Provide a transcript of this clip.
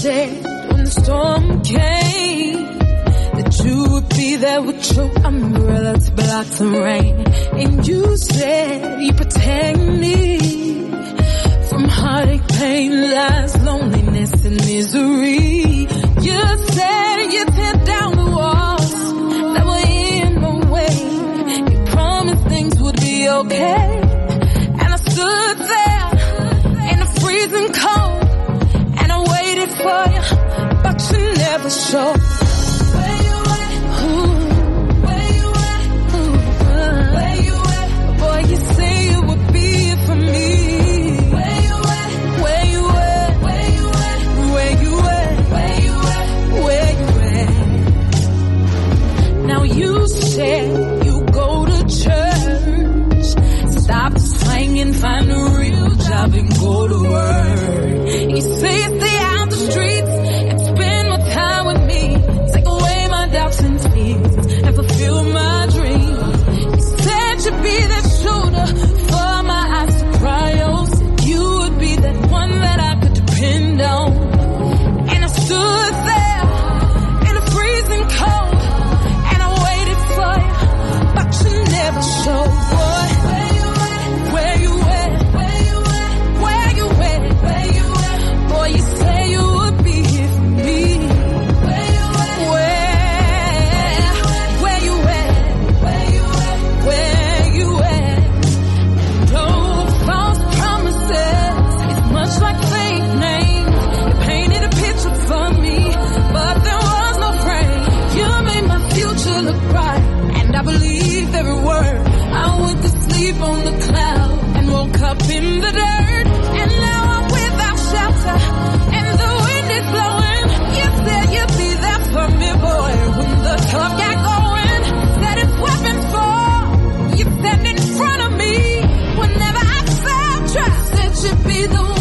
said when the storm came that you would be there with your umbrella to block the rain. And you said you protect me from heartache, pain, lies, loneliness, and misery. You said you tear down the walls that were in my way. You promised things would be okay. And I stood there in the freezing cold, and I waited for you, but you never showed. Where you at? Where you at? Where you at? Boy, you say you would be here for me. Where you at? Where you at? Where you at? Where you at? Where you at? Where you at? Now you said you go to church, stop swinging, find a real job and go to work. You say stay out the streets and spend more time with me, take away my doubts and fears and fulfill my dreams. You said you'd be that shoulder for my eyes to cry on, said you would be that one that I could depend on. And I stood there in the freezing cold, and I waited for you, but you never showed. Boy, where you at? Where you at? Where you at? Where you at? Where you at? Boy, you say you would be here for me. Where you at? Where you at? Where you at? Where you at? No false promises, it's much like fake names. You painted a picture for me, but there was no frame. You made my future look bright, and I believed every word. I went to sleep on the cloud and woke up in the dirt, and now I'm without shelter and the wind is blowing. You said you'd be there for me, boy, when the club got going. Said it's weapons fall, you stand in front of me whenever I fell. Trust that you'd be the one